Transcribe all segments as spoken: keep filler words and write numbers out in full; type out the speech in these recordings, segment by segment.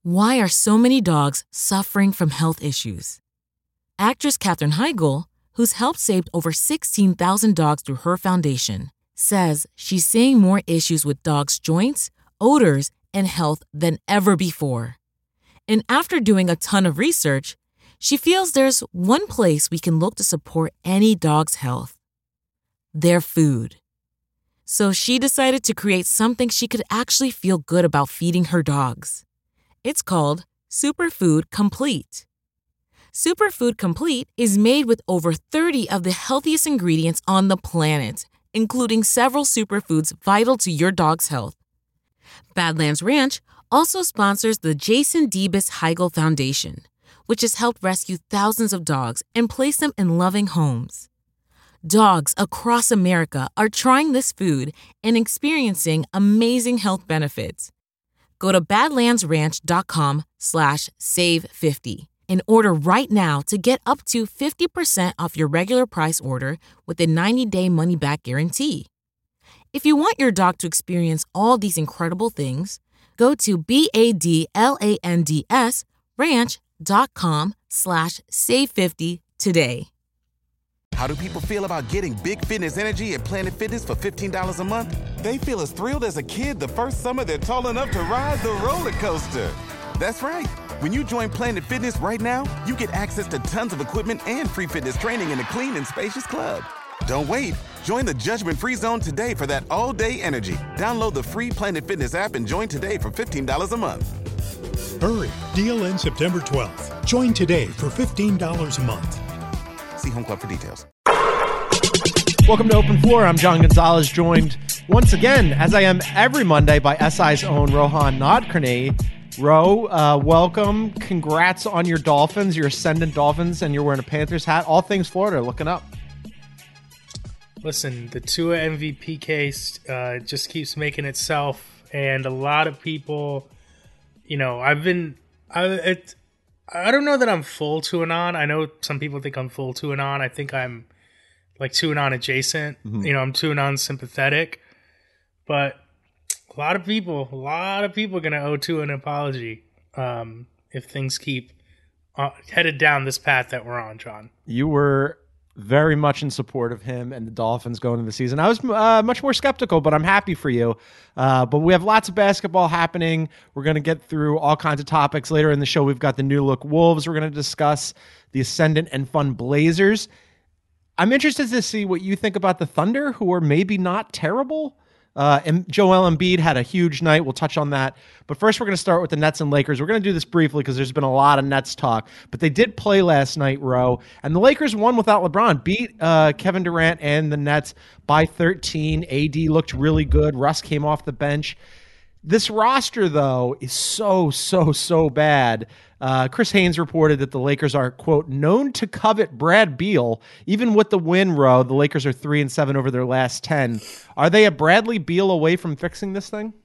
Why are so many dogs suffering from health issues? Actress Katherine Heigl, who's helped save over sixteen thousand dogs through her foundation, says she's seeing more issues with dogs' joints, odors, and health than ever before. And after doing a ton of research, she feels there's one place we can look to support any dog's health: their food. So she decided to create something she could actually feel good about feeding her dogs. It's called Superfood Complete. Superfood Complete is made with over thirty of the healthiest ingredients on the planet, including several superfoods vital to your dog's health. Badlands Ranch also sponsors the Jason Debus Heigl Foundation, which has helped rescue thousands of dogs and place them in loving homes. Dogs across America are trying this food and experiencing amazing health benefits. Go to badlandsranch.com slash save 50 and order right now to get up to fifty percent off your regular price order with a ninety-day money-back guarantee. If you want your dog to experience all these incredible things, go to B-A-D-L-A-N-D-S ranch.com slash save 50 today. How do people feel about getting Big Fitness Energy at Planet Fitness for fifteen dollars a month? They feel as thrilled as a kid the first summer they're tall enough to ride the roller coaster. That's right. When you join Planet Fitness right now, you get access to tons of equipment and free fitness training in a clean and spacious club. Don't wait. Join the judgment-free zone today for that all-day energy. Download the free Planet Fitness app and join today for fifteen dollars a month. Hurry. Deal ends September twelfth. Join today for fifteen dollars a month. See Home Club for details. Welcome to Open Floor. I'm John Gonzalez, joined once again, as I am every Monday, by S I's own Rohan Nadkarni. Ro, uh, welcome. Congrats on your Dolphins, your ascendant Dolphins, and you're wearing a Panthers hat. All things Florida, looking up. Listen, the Tua M V P case uh, just keeps making itself, and a lot of people, you know, I've been, I, it, I don't know that I'm full Tuanon. I know some people think I'm full Tuanon. I think I'm like Tuanon adjacent. Mm-hmm. You know, I'm Tuanon sympathetic, but a lot of people, a lot of people are going to owe Tua an apology um, if things keep uh, headed down this path that we're on, John. You were very much in support of him and the Dolphins going into the season. I was uh, much more skeptical, but I'm happy for you. Uh, but we have lots of basketball happening. We're going to get through all kinds of topics. Later in the show, we've got the new look Wolves. We're going to discuss the Ascendant and Fun Blazers. I'm interested to see what you think about the Thunder, who are maybe not terrible. Uh, and Joel Embiid had a huge night. We'll touch on that. But first, we're going to start with the Nets and Lakers. We're going to do this briefly because there's been a lot of Nets talk. But they did play last night, Ro. And the Lakers won without LeBron. Beat uh, Kevin Durant and the Nets by thirteen. A D looked really good. Russ came off the bench. This roster, though, is so, so, so bad. Uh, Chris Haynes reported that the Lakers are, quote, known to covet Brad Beal. Even with the win, Ro, the Lakers are three and seven over their last ten. Are they a Bradley Beal away from fixing this thing?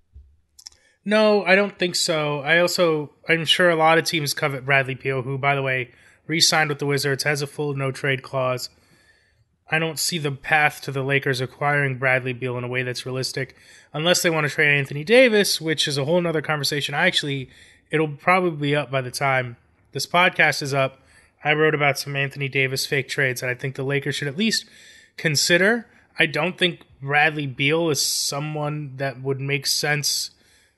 No, I don't think so. I also, I'm sure a lot of teams covet Bradley Beal, who, by the way, re-signed with the Wizards, has a full no-trade clause. I don't see the path to the Lakers acquiring Bradley Beal in a way that's realistic, unless they want to trade Anthony Davis, which is a whole nother conversation. I actually, it'll probably be up by the time this podcast is up. I wrote about some Anthony Davis fake trades that I think the Lakers should at least consider. I don't think Bradley Beal is someone that would make sense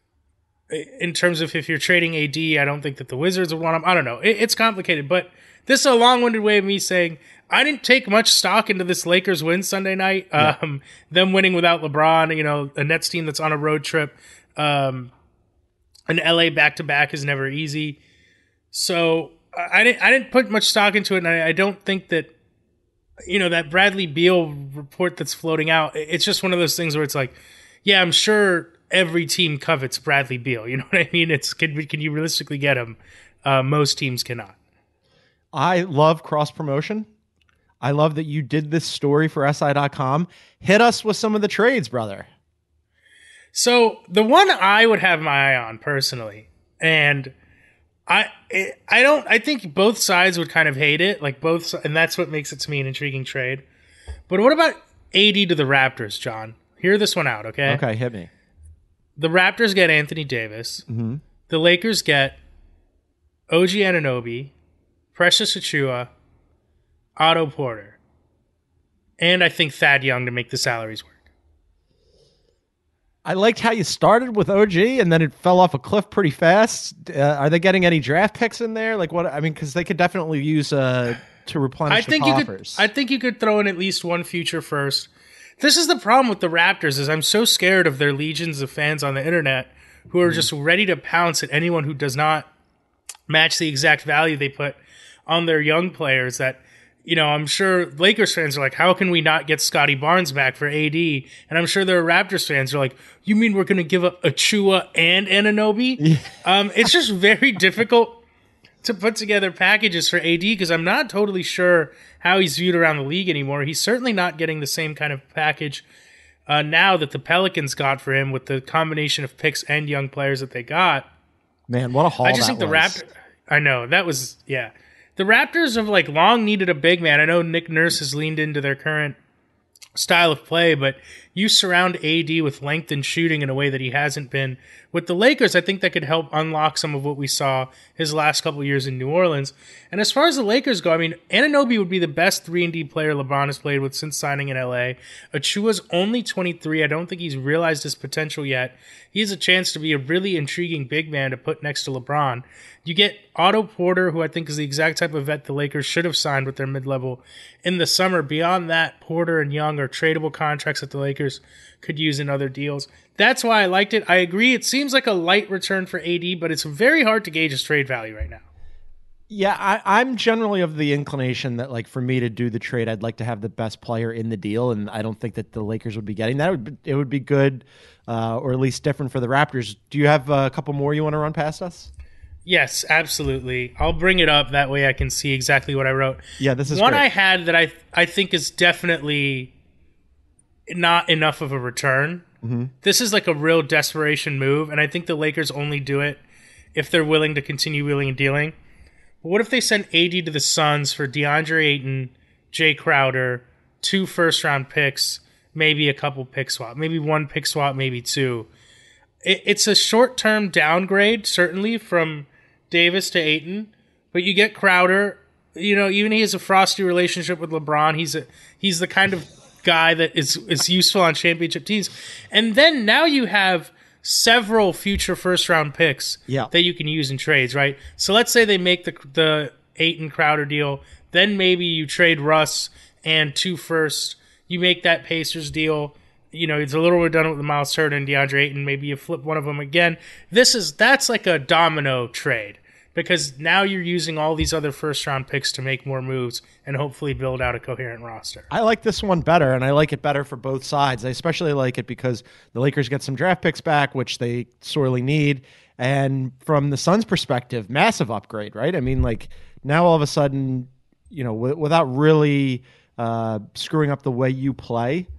in terms of if you're trading A D. I don't think that the Wizards would want him. I don't know. It, it's complicated, but this is a long-winded way of me saying I didn't take much stock into this Lakers win Sunday night. Yeah. Um, them winning without LeBron, you know, a Nets team that's on a road trip. Um, an L A back-to-back is never easy. So I, I didn't I didn't put much stock into it, and I, I don't think that, you know, that Bradley Beal report that's floating out, it's just one of those things where it's like, yeah, I'm sure every team covets Bradley Beal. You know what I mean? It's can, can you realistically get him? Uh, most teams cannot. I love cross-promotion. I love that you did this story for S I dot com. Hit us with some of the trades, brother. So the one I would have my eye on personally, and I I don't I think both sides would kind of hate it, like both, and that's what makes it to me an intriguing trade. But what about A D to the Raptors, John? Hear this one out, okay? Okay, hit me. The Raptors get Anthony Davis. Mm-hmm. the Lakers get O G Anunoby, Precious Achiuwa, Otto Porter, and I think Thad Young to make the salaries work. I liked how you started with O G and then it fell off a cliff pretty fast. Uh, are they getting any draft picks in there? Like what? I mean, because they could definitely use uh, to replenish I think the you coffers. could. I think you could throw in at least one future first. This is the problem with the Raptors: is I'm so scared of their legions of fans on the internet who are mm. just ready to pounce at anyone who does not match the exact value they put on their young players. That, you know, I'm sure Lakers fans are like, how can we not get Scotty Barnes back for A D? And I'm sure there are Raptors fans who are like, you mean we're going to give up Achiuwa and Anunoby? Yeah. Um, it's just very difficult to put together packages for A D because I'm not totally sure how he's viewed around the league anymore. He's certainly not getting the same kind of package uh, now that the Pelicans got for him with the combination of picks and young players that they got. Man, what a haul I just that think the was. Raptors... I know, that was... Yeah. The Raptors have like long needed a big man. I know Nick Nurse has leaned into their current style of play, but you surround A D with length and shooting in a way that he hasn't been. With the Lakers, I think that could help unlock some of what we saw his last couple of years in New Orleans. And as far as the Lakers go, I mean, Anunoby would be the best three and D player LeBron has played with since signing in L A. Achiuwa's only twenty-three. I don't think he's realized his potential yet. He has a chance to be a really intriguing big man to put next to LeBron. You get Otto Porter, who I think is the exact type of vet the Lakers should have signed with their mid-level in the summer. Beyond that, Porter and Young are tradable contracts that the Lakers could use in other deals. That's why I liked it. I agree. It seems like a light return for A D, but it's very hard to gauge his trade value right now. Yeah, I, I'm generally of the inclination that, like, for me to do the trade, I'd like to have the best player in the deal, and I don't think that the Lakers would be getting that. It would be, it would be good, uh, or at least different for the Raptors. Do you have a couple more you want to run past us? Yes, absolutely. I'll bring it up. That way I can see exactly what I wrote. Yeah, this is one great. I had that I I think is definitely not enough of a return. Mm-hmm. This is like a real desperation move, and I think the Lakers only do it if they're willing to continue wheeling and dealing. But what if they send A D to the Suns for DeAndre Ayton, Jay Crowder, two first-round picks, maybe a couple pick swap, maybe one pick swap, maybe two. It, it's a short-term downgrade, certainly, from Davis to Ayton, but you get Crowder. You know, even he has a frosty relationship with LeBron. He's a he's the kind of guy that is is useful on championship teams. And then now you have several future first round picks yeah. that you can use in trades, right? So let's say they make the the Ayton Crowder deal, then maybe you trade Russ and two first. You make that Pacers deal. You know, it's a little redundant with the Miles Turner and DeAndre Ayton. Maybe you flip one of them again. This is that's like a domino trade because now you're using all these other first-round picks to make more moves and hopefully build out a coherent roster. I like this one better, and I like it better for both sides. I especially like it because the Lakers get some draft picks back, which they sorely need. And from the Suns' perspective, massive upgrade, right? I mean, like now all of a sudden, you know, w- without really uh, screwing up the way you play,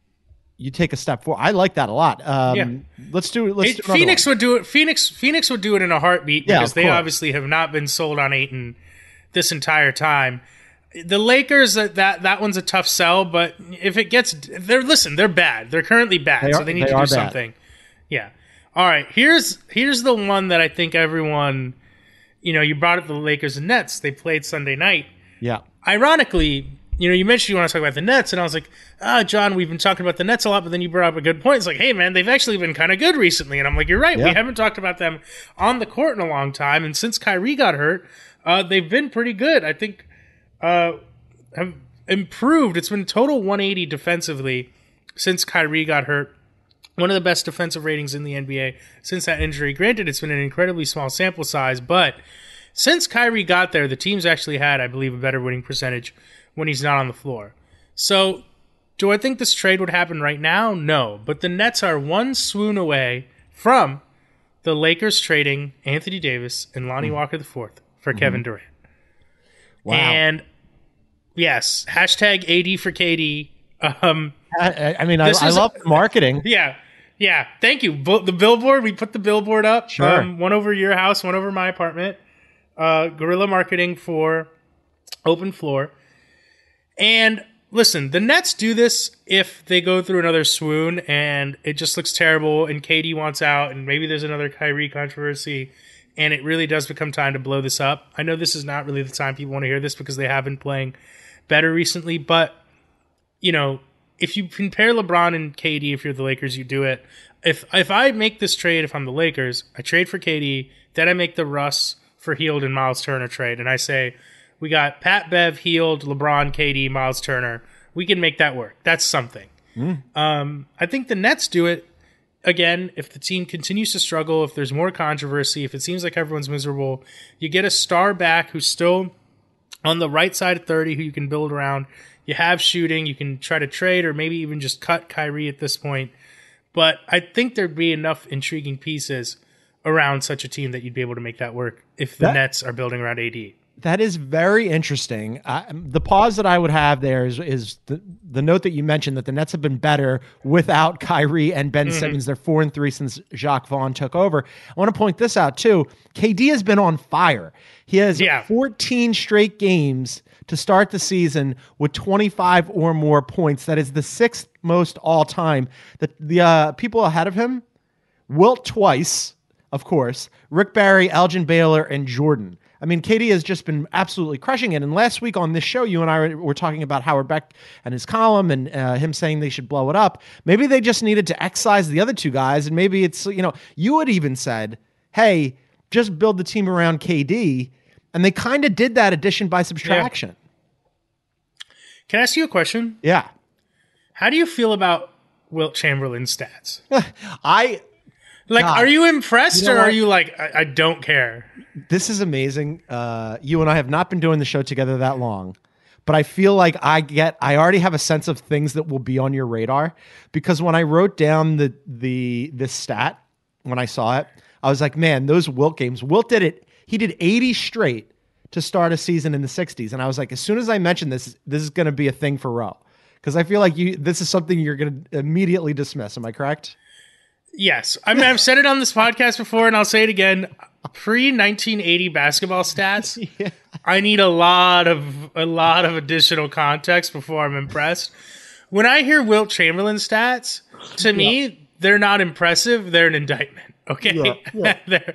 you take a step forward. I like that a lot. Um, yeah. Let's do. Let's it, do Phoenix one. would do it. Phoenix. Phoenix would do it in a heartbeat yeah, because they course. obviously have not been sold on Ayton this entire time. The Lakers, that that that one's a tough sell. But if it gets, they're listen. They're bad. They're currently bad, they so are, they need they to do bad. something. Yeah. All right. Here's here's the one that I think everyone, you know, you brought up the Lakers and Nets. They played Sunday night. Yeah. Ironically, you know, you mentioned you want to talk about the Nets, and I was like, ah, John, we've been talking about the Nets a lot, but then you brought up a good point. It's like, hey, man, they've actually been kind of good recently. And I'm like, you're right. Yeah. We haven't talked about them on the court in a long time. And since Kyrie got hurt, uh, they've been pretty good. I think uh, have improved. It's been total one eighty defensively since Kyrie got hurt. One of the best defensive ratings in the N B A since that injury. Granted, it's been an incredibly small sample size, but since Kyrie got there, the team's actually had, I believe, a better winning percentage when he's not on the floor. So, do I think this trade would happen right now? No. But the Nets are one swoon away from the Lakers trading Anthony Davis and Lonnie mm. Walker the fourth for mm-hmm. Kevin Durant. Wow. And, yes, hashtag A D for K D. Um, I, I mean, I, I love a, marketing. Yeah. Yeah. Thank you. The billboard, we put the billboard up. Sure. Um, one over your house, one over my apartment. Uh, guerrilla marketing for Open Floor. And listen, the Nets do this if they go through another swoon and it just looks terrible and K D wants out and maybe there's another Kyrie controversy and it really does become time to blow this up. I know this is not really the time people want to hear this because they have been playing better recently, but, you know, if you compare LeBron and K D, if you're the Lakers, you do it. If if I make this trade, if I'm the Lakers, I trade for K D, then I make the Russ for Hield and Miles Turner trade, and I say, we got Pat Bev, Hield, LeBron, K D, Miles Turner. We can make that work. That's something. Mm. Um, I think the Nets do it, again, if the team continues to struggle, if there's more controversy, if it seems like everyone's miserable, you get a star back who's still on the right side of thirty who you can build around. You have shooting. You can try to trade or maybe even just cut Kyrie at this point. But I think there'd be enough intriguing pieces around such a team that you'd be able to make that work if the that, Nets are building around A D. That is very interesting. Uh, the pause that I would have there is, is the, the note that you mentioned that the Nets have been better without Kyrie and Ben mm-hmm. Simmons. They're four and three since Jacques Vaughn took over. I want to point this out too. K D has been on fire. He has yeah. fourteen straight games to start the season with twenty-five or more points. That is the sixth most all time. The, the uh, people ahead of him, Wilt twice, of course, Rick Barry, Elgin Baylor, and Jordan. I mean, K D has just been absolutely crushing it. And last week on this show, you and I were talking about Howard Beck and his column and uh, him saying they should blow it up. Maybe they just needed to excise the other two guys. And maybe it's, you know, you had even said, hey, just build the team around K D. And they kind of did that addition by subtraction. Yeah. Can I ask you a question? Yeah. How do you feel about Wilt Chamberlain's stats? I... Like, God. Are you impressed You know or what? are you like, I, I don't care? This is amazing. Uh, you and I have not been doing the show together that long, but I feel like I get, I already have a sense of things that will be on your radar, because when I wrote down the, the, this stat, when I saw it, I was like, man, those Wilt games, Wilt did it. He did eighty straight to start a season in the sixties. And I was like, as soon as I mentioned this, this is going to be a thing for Roe. Because I feel like you, this is something you're going to immediately dismiss. Am I correct? Yes. I mean, I've said it on this podcast before, and I'll say it again. Pre nineteen eighty basketball stats, yeah. I need a lot of a lot of additional context before I'm impressed. When I hear Wilt Chamberlain stats, to me, yeah. they're not impressive. They're an indictment. Okay? Yeah. Yeah.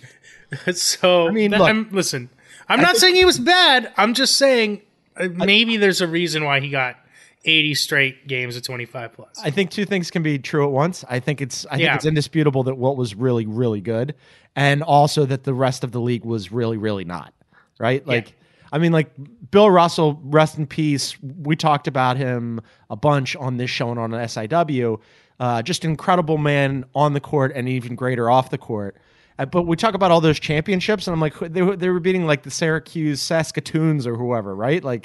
so, I mean, that, look, I'm, listen, I'm I not think- saying he was bad. I'm just saying uh, maybe I, there's a reason why he got eighty straight games of twenty-five plus. I think two things can be true at once. I think it's I think Yeah. it's indisputable that Wilt was really, really good, and also that the rest of the league was really, really not. Right? Like, Yeah. I mean, like Bill Russell, rest in peace. We talked about him a bunch on this show and on S I W. Uh, just an incredible man on the court and even greater off the court. Uh, but we talk about all those championships, and I'm like, they were, they were beating like the Syracuse Saskatoons or whoever, right? Like,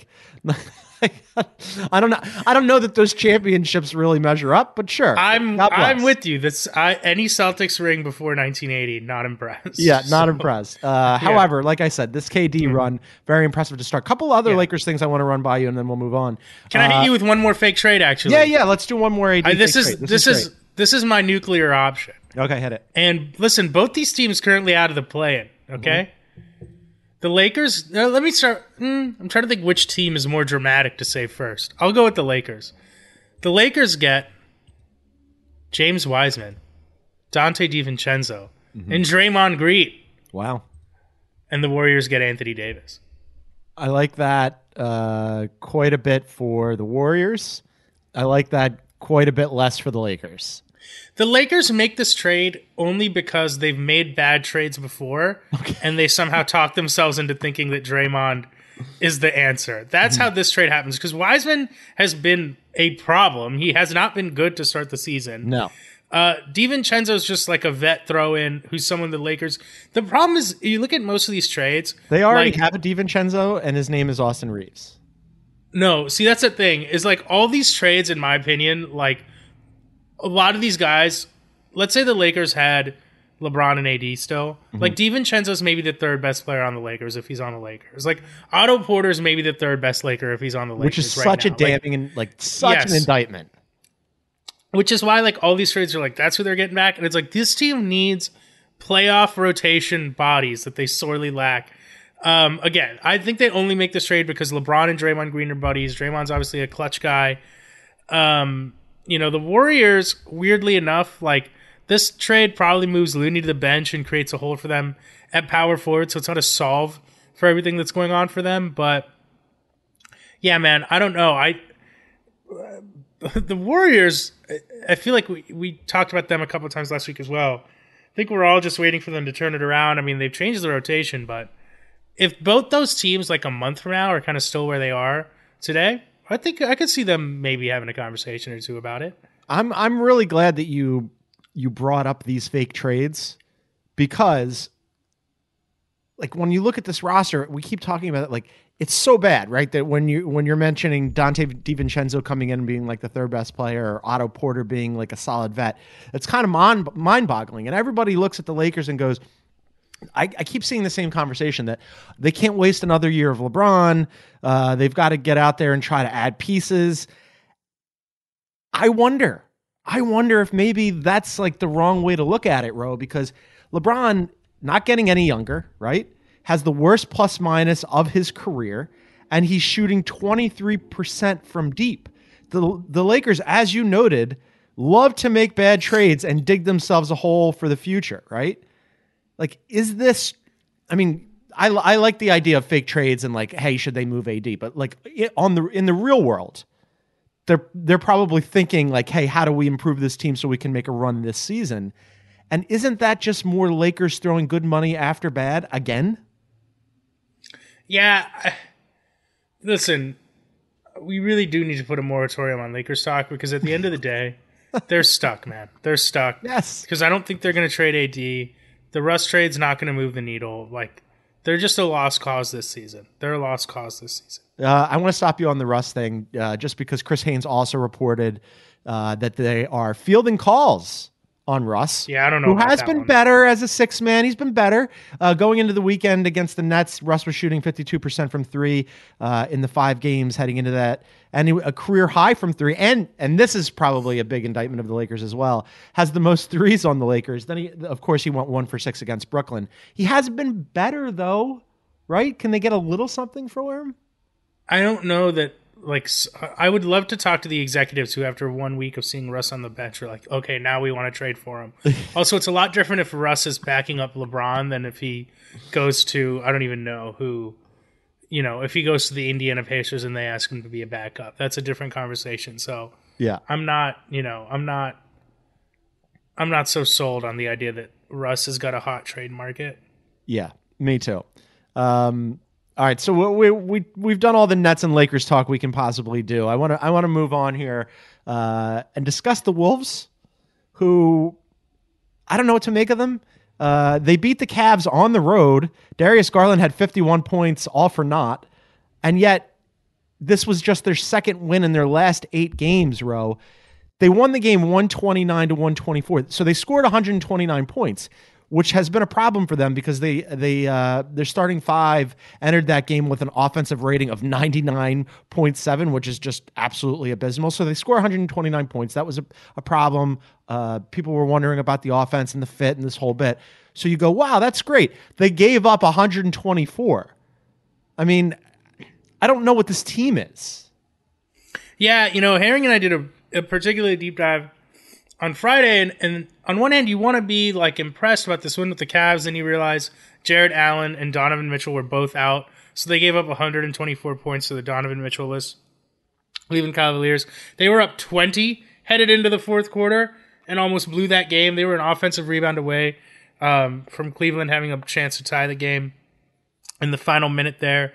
I don't know. I don't know that those championships really measure up, but sure. I'm God bless. I'm with you. That's I, any Celtics ring before nineteen eighty, not impressed. Yeah, not So, impressed. Uh, yeah. However, like I said, this K D Mm-hmm. run, very impressive to start. Couple other Yeah. Lakers things I want to run by you, and then we'll move on. Can I Uh, hit you with one more fake trade? Actually, Yeah, yeah. Let's do one more A D. I, this fake is trade. this is great. this is my nuclear option. Okay, hit it. And listen, both these teams currently out of the play-in. Okay, mm-hmm. The Lakers. Uh, let me start. Hmm, I'm trying to think which team is more dramatic to say first. I'll go with the Lakers. The Lakers get James Wiseman, Dante DiVincenzo, Mm-hmm. and Draymond Green, Wow. and the Warriors get Anthony Davis. I like that uh, quite a bit for the Warriors. I like that quite a bit less for the Lakers. The Lakers make this trade only because they've made bad trades before, okay. and they somehow talk themselves into thinking that Draymond is the answer. That's mm-hmm. how this trade happens, because Wiseman has been a problem. He has not been good to start the season. No. Uh, DiVincenzo is just like a vet throw-in who's someone the Lakers... The problem is, you look at most of these trades... They already like, have a DiVincenzo, and his name is Austin Reeves. No, see, that's the thing, is like all these trades, in my opinion, like... A lot of these guys, let's say the Lakers had LeBron and A D still. Mm-hmm. Like, DiVincenzo's maybe the third best player on the Lakers if he's on the Lakers. Like, Otto Porter's maybe the third best Laker if he's on the Lakers. Which is right such now. a damning, like, and like such yes. an indictment. Which is why, like, all these trades are like, that's who they're getting back. And it's like, this team needs playoff rotation bodies that they sorely lack. Um, again, I think they only make this trade because LeBron and Draymond Green are buddies. Draymond's obviously a clutch guy. Um, you know, the Warriors, weirdly enough, like this trade probably moves Looney to the bench and creates a hole for them at power forward. So it's not a solve for everything that's going on for them. But yeah, man, I don't know. I the Warriors, I feel like we, we talked about them a couple of times last week as well. I think we're all just waiting for them to turn it around. I mean, they've changed the rotation, but if both those teams like a month from now are kind of still where they are today, I think I could see them maybe having a conversation or two about it. I'm I'm really glad that you you brought up these fake trades, because like when you look at this roster, we keep talking about it like it's so bad, right? That when you when you're mentioning Dante DiVincenzo coming in and being like the third best player, or Otto Porter being like a solid vet, it's kind of mind mind boggling. And everybody looks at the Lakers and goes, I, I keep seeing the same conversation that they can't waste another year of LeBron. Uh, they've got to get out there and try to add pieces. I wonder, I wonder if maybe that's like the wrong way to look at it, Ro, because LeBron not getting any younger, right? Has the worst plus minus of his career, and he's shooting twenty-three percent from deep. The, the Lakers, as you noted, love to make bad trades and dig themselves a hole for the future, right? Like, is this, I mean, I, I like the idea of fake trades and like, hey, should they move A D? But like it, on the in the real world, they're they're probably thinking like, hey, how do we improve this team so we can make a run this season? And isn't that just more Lakers throwing good money after bad again? Yeah. Listen, we really do need to put a moratorium on Lakers stock, because at the end of the day, they're stuck, man. They're stuck. Yes. Because I don't think they're going to trade A D. The Russ trade's not going to move the needle. Like, they're just a lost cause this season. They're a lost cause this season. Uh, I want to stop you on the Russ thing, uh, just because Chris Haynes also reported uh, that they are fielding calls on Russ. Yeah, I don't know. Who about has that been one. better as a six man. He's been better. Uh, going into the weekend against the Nets, Russ was shooting fifty-two percent from three uh, in the five games heading into that. And a career high from three. And and this is probably a big indictment of the Lakers as well. Has the most threes on the Lakers. Then, he, of course, he went one for six against Brooklyn. He has been better, though, right? Can they get a little something for him? I don't know that. Like, I would love to talk to the executives who, after one week of seeing Russ on the bench, are like, okay, now we want to trade for him. Also, it's a lot different if Russ is backing up LeBron than if he goes to, I don't even know who, you know, if he goes to the Indiana Pacers and they ask him to be a backup. That's a different conversation. So, yeah, I'm not, you know, I'm not, I'm not so sold on the idea that Russ has got a hot trade market. Yeah, me too. Um, All right, so we we we've done all the Nets and Lakers talk we can possibly do. I want to I want to move on here uh, and discuss the Wolves, who I don't know what to make of them. Uh, they beat the Cavs on the road. Darius Garland had fifty-one points, all for naught, and yet this was just their second win in their last eight games. Ro, they won the game one twenty-nine to one twenty-four, so they scored one hundred twenty-nine points, which has been a problem for them because they they uh, their starting five entered that game with an offensive rating of ninety-nine point seven, which is just absolutely abysmal. So they score one hundred twenty-nine points. That was a, a problem. Uh, people were wondering about the offense and the fit and this whole bit. So you go, wow, that's great. They gave up one hundred twenty-four. I mean, I don't know what this team is. Yeah, you know, Herring and I did a, a particularly deep dive on Friday, and, and on one hand, you want to be like impressed about this win with the Cavs, and you realize Jared Allen and Donovan Mitchell were both out, so they gave up one hundred twenty-four points to the Donovan Mitchell list. Cleveland Cavaliers, they were up twenty headed into the fourth quarter and almost blew that game. They were an offensive rebound away um, from Cleveland having a chance to tie the game in the final minute there.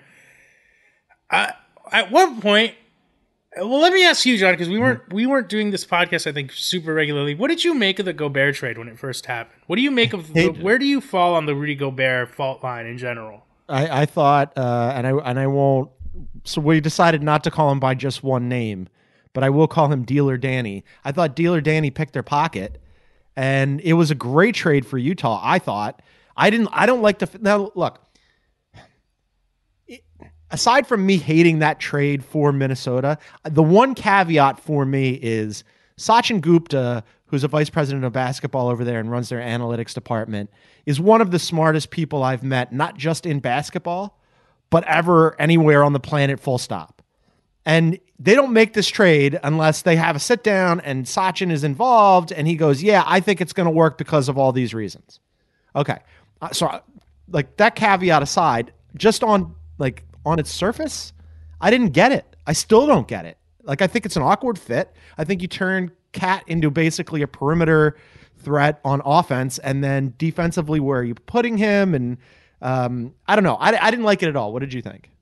Uh, at one point, well, let me ask you, John, because we weren't we weren't doing this podcast, I think, super regularly. What did you make of the Gobert trade when it first happened? What do you make of the, where do you fall on the Rudy Gobert fault line in general? I, I thought, uh, and I and I won't. So we decided not to call him by just one name, but I will call him Dealer Danny. I thought Dealer Danny picked their pocket, and it was a great trade for Utah. I thought. I didn't. I don't like the now. Look. Aside from me hating that trade for Minnesota, the one caveat for me is Sachin Gupta, who's a vice president of basketball over there and runs their analytics department, is one of the smartest people I've met, not just in basketball, but ever anywhere on the planet, full stop. And they don't make this trade unless they have a sit down and Sachin is involved and he goes, yeah, I think it's going to work because of all these reasons. Okay. Uh, so like that caveat aside, just on like on its surface, I didn't get it. I still don't get it. Like, I think it's an awkward fit. I think you turn Cat into basically a perimeter threat on offense, and then defensively, where are you putting him? And um, I don't know. I, I didn't like it at all. What did you think?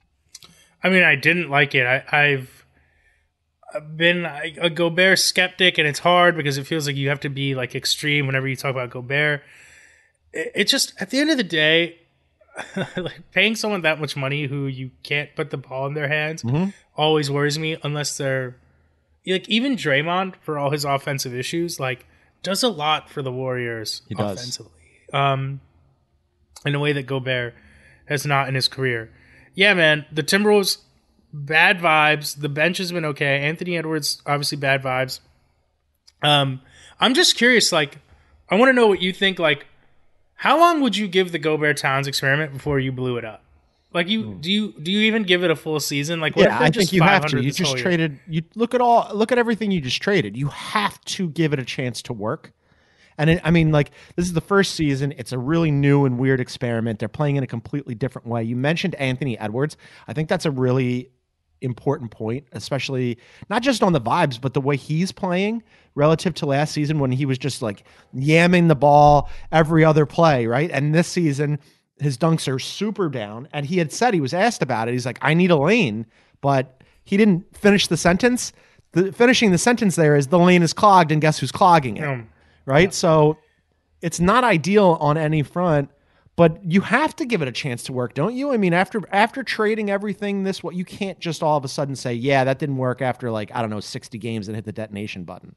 I mean, I didn't like it. I, I've been a Gobert skeptic, and it's hard because it feels like you have to be like extreme whenever you talk about Gobert. It, it just, at the end of the day, like paying someone that much money who you can't put the ball in their hands mm-hmm. always worries me, unless they're like, even Draymond, for all his offensive issues, like does a lot for the Warriors he offensively, um, in a way that Gobert has not in his career. Yeah, man, the Timberwolves, bad vibes. The bench has been okay. Anthony Edwards, obviously bad vibes. Um, I'm just curious, like, I want to know what you think, like, how long would you give the Gobert Towns experiment before you blew it up? Like, you mm. do you do you even give it a full season? Like, what yeah, if I just think you have to. You this just whole traded. Year? You look at all. Look at everything you just traded. You have to give it a chance to work. And it, I mean, like, this is the first season. It's a really new and weird experiment. They're playing in a completely different way. You mentioned Anthony Edwards. I think that's a really important point, especially not just on the vibes, but the way he's playing relative to last season when he was just like yamming the ball every other play, right? And this season, his dunks are super down. And he had said, he was asked about it. He's like, I need a lane, but he didn't finish the sentence. The finishing the sentence there is the lane is clogged, and guess who's clogging it, Um, right? yeah. So it's not ideal on any front. But you have to give it a chance to work, don't you? I mean, after after trading everything this way, you can't just all of a sudden say, yeah, that didn't work after, like, I don't know, sixty games and hit the detonation button.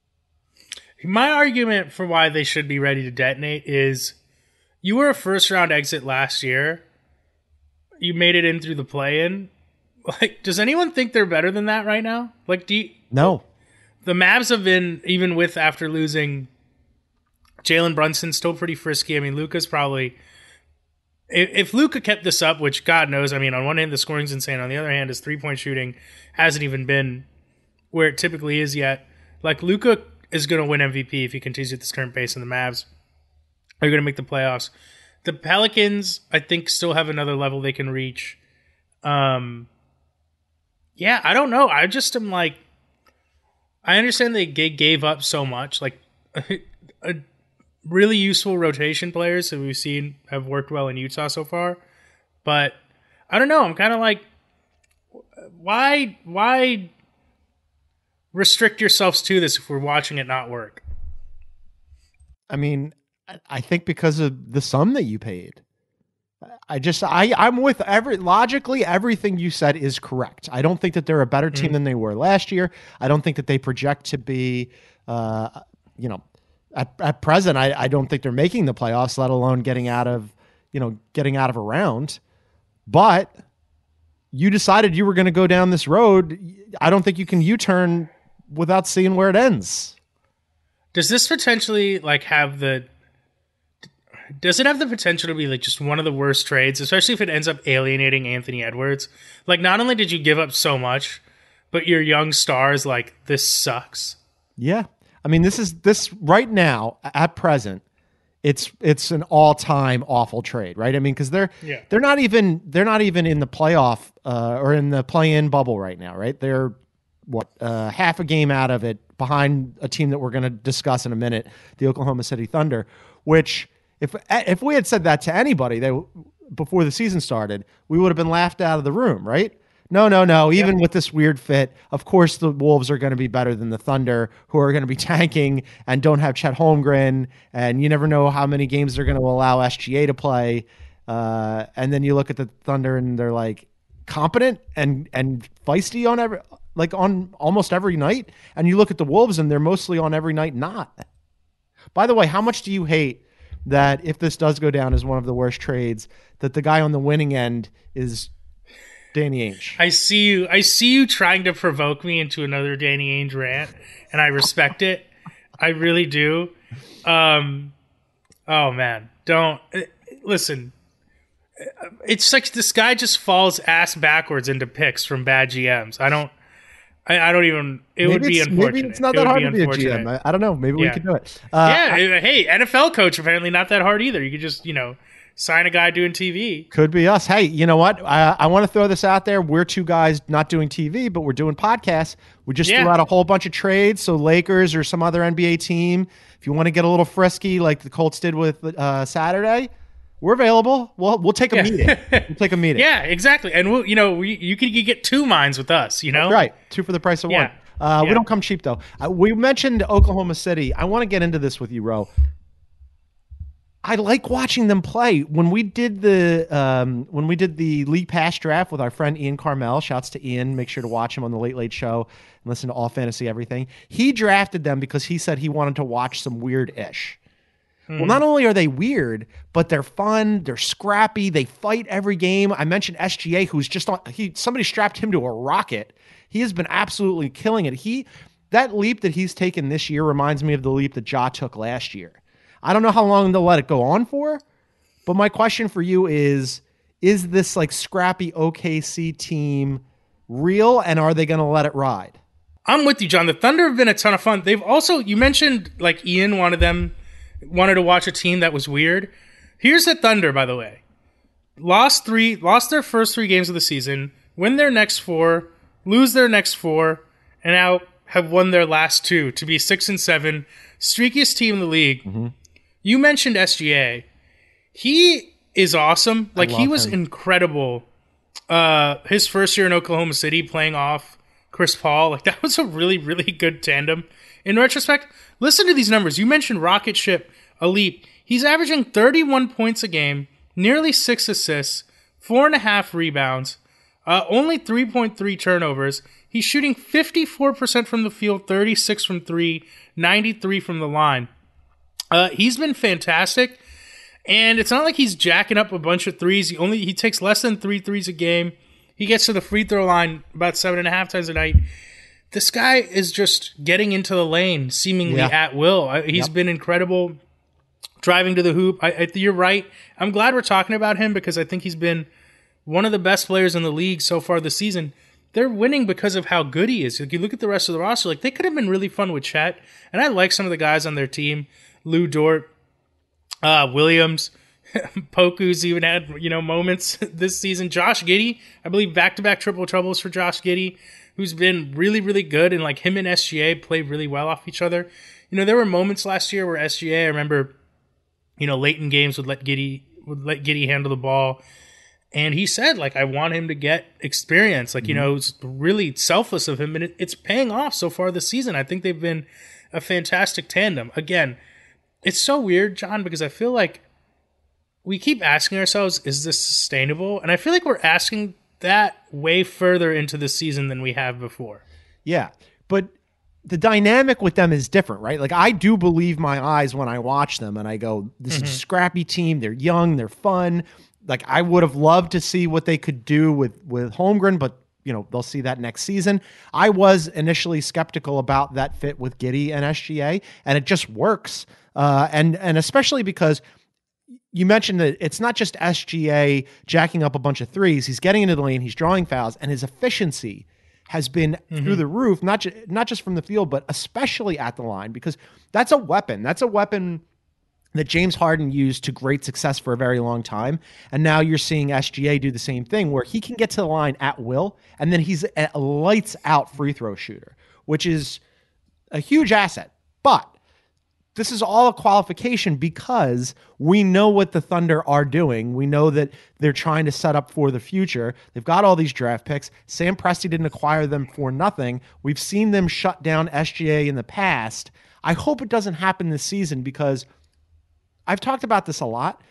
My argument for why they should be ready to detonate is you were a first-round exit last year. You made it in through the play-in. Like, does anyone think they're better than that right now? Like, do you, No. The Mavs have been, even with after losing Jalen Brunson, still pretty frisky. I mean, Luka's probably... If, if Luka kept this up, which God knows, I mean, on one hand, the scoring's insane. On the other hand, his three-point shooting hasn't even been where it typically is yet. Like, Luka is going to win M V P if he continues at this current pace, and the Mavs are going to make the playoffs. The Pelicans, I think, still have another level they can reach. Um, yeah, I don't know. I just am like... I understand they g- gave up so much. Like, a really useful rotation players that we've seen have worked well in Utah so far. But I don't know. I'm kind of like, why, why restrict yourselves to this if we're watching it not work? I mean, I think because of the sum that you paid. I just, I, I'm with every, logically, everything you said is correct. I don't think that they're a better team mm-hmm. than they were last year. I don't think that they project to be, uh, you know, At, at present, I, I don't think they're making the playoffs, let alone getting out of, you know, getting out of a round. But you decided you were going to go down this road. I don't think you can U-turn without seeing where it ends. Does this potentially like have the? Does it have the potential to be like just one of the worst trades, especially if it ends up alienating Anthony Edwards? Like, not only did you give up so much, but your young star is like, this sucks. Yeah. I mean, this is this right now at present. It's it's an all time awful trade, right? I mean, because they're yeah. they're not even they're not even in the playoff uh, or in the play in bubble right now, right? They're what uh, half a game out of it, behind a team that we're going to discuss in a minute, the Oklahoma City Thunder. Which, if if we had said that to anybody they, before the season started, we would have been laughed out of the room, right? No, no, no. Even yep. with this weird fit, of course the Wolves are going to be better than the Thunder, who are going to be tanking and don't have Chet Holmgren, and you never know how many games they're going to allow S G A to play. Uh, and then you look at the Thunder, and they're like competent and and feisty on every like on almost every night. And you look at the Wolves, and they're mostly on every night not. By the way, how much do you hate that if this does go down as one of the worst trades, that the guy on the winning end is Danny Ainge? I see you. I see you trying to provoke me into another Danny Ainge rant, and I respect it. I really do. Um, oh man, don't listen. It's like this guy just falls ass backwards into picks from bad G Ms. I don't. I, I don't even. It maybe would be unfortunate. Maybe it's not it that hard be to be a G M. I, I don't know. Maybe yeah. we could do it. Uh, yeah. I, hey, N F L coach apparently not that hard either. You could just you know sign a guy doing T V. Could be us. Hey, you know what? I, I want to throw this out there. We're two guys not doing T V, but we're doing podcasts. We just yeah. threw out a whole bunch of trades. So Lakers or some other N B A team, if you want to get a little frisky like the Colts did with uh, Saturday, we're available. We'll we'll take a yeah. meeting. We'll take a meeting. Yeah, exactly. And we'll you know we, you can you get two minds with us. You know, That's right? Two for the price of yeah. one. Uh, yeah. We don't come cheap though. Uh, we mentioned Oklahoma City. I want to get into this with you, Ro. I like watching them play. When we did the um, when we did the League Pass draft with our friend Ian Carmel, shouts to Ian. Make sure to watch him on the Late Late Show and listen to All Fantasy Everything. He drafted them because he said he wanted to watch some weird ish. Hmm. Well, not only are they weird, but they're fun. They're scrappy. They fight every game. I mentioned S G A, who's just on. He somebody strapped him to a rocket. He has been absolutely killing it. He that leap that he's taken this year reminds me of the leap that Ja took last year. I don't know how long they'll let it go on for, but my question for you is, is this like scrappy O K C team real, and are they going to let it ride? I'm with you, John. The Thunder have been a ton of fun. They've also, you mentioned like Ian wanted them, wanted to watch a team that was weird. Here's the Thunder, by the way. Lost three, lost their first three games of the season, win their next four, lose their next four, and now have won their last two to be six and seven, streakiest team in the league. Mm-hmm. You mentioned S G A. He is awesome. Like, he was him. incredible. Uh, his first year in Oklahoma City playing off Chris Paul. Like, that was a really, really good tandem. In retrospect, listen to these numbers. You mentioned rocket ship, a leap. He's averaging thirty-one points a game, nearly six assists, four and a half rebounds, uh, only three point three turnovers. He's shooting fifty-four percent from the field, thirty-six from three, ninety-three from the line. Uh, he's been fantastic, and it's not like he's jacking up a bunch of threes. He only he takes less than three threes a game. He gets to the free throw line about seven and a half times a night. This guy is just getting into the lane, seemingly yeah. at will. He's yep. been incredible driving to the hoop. I, I, you're right. I'm glad we're talking about him because I think he's been one of the best players in the league so far this season. They're winning because of how good he is. Like, you look at the rest of the roster, like they could have been really fun with Chet, and I like some of the guys on their team. Lou Dort, uh, Williams, Poku's even had, you know, moments this season. Josh Giddey, I believe back-to-back triple troubles for Josh Giddey, who's been really, really good, and like him and S G A play really well off each other. You know, there were moments last year where S G A, I remember, you know, late in games would let Giddey would let Giddey handle the ball, and he said, like, I want him to get experience. Like, mm-hmm. you know, it's really selfless of him, and it, it's paying off so far this season. I think they've been a fantastic tandem. Again, it's so weird, John, because I feel like we keep asking ourselves, is this sustainable? And I feel like we're asking that way further into the season than we have before. Yeah, but the dynamic with them is different, right? Like, I do believe my eyes when I watch them, and I go, this mm-hmm. is a scrappy team. They're young. They're fun. Like, I would have loved to see what they could do with, with Holmgren, but you know, they'll see that next season. I was initially skeptical about that fit with Giddey and S G A, and it just works. Uh, and and especially because you mentioned that it's not just S G A jacking up a bunch of threes. He's getting into the lane. He's drawing fouls, and his efficiency has been mm-hmm. through the roof, not, ju- not just from the field, but especially at the line, because that's a weapon. That's a weapon that James Harden used to great success for a very long time. And now you're seeing S G A do the same thing where he can get to the line at will, and then he's a lights out free throw shooter, which is a huge asset. But this is all a qualification because we know what the Thunder are doing. We know that they're trying to set up for the future. They've got all these draft picks. Sam Presti didn't acquire them for nothing. We've seen them shut down S G A in the past. I hope it doesn't happen this season because I've talked about this a lot.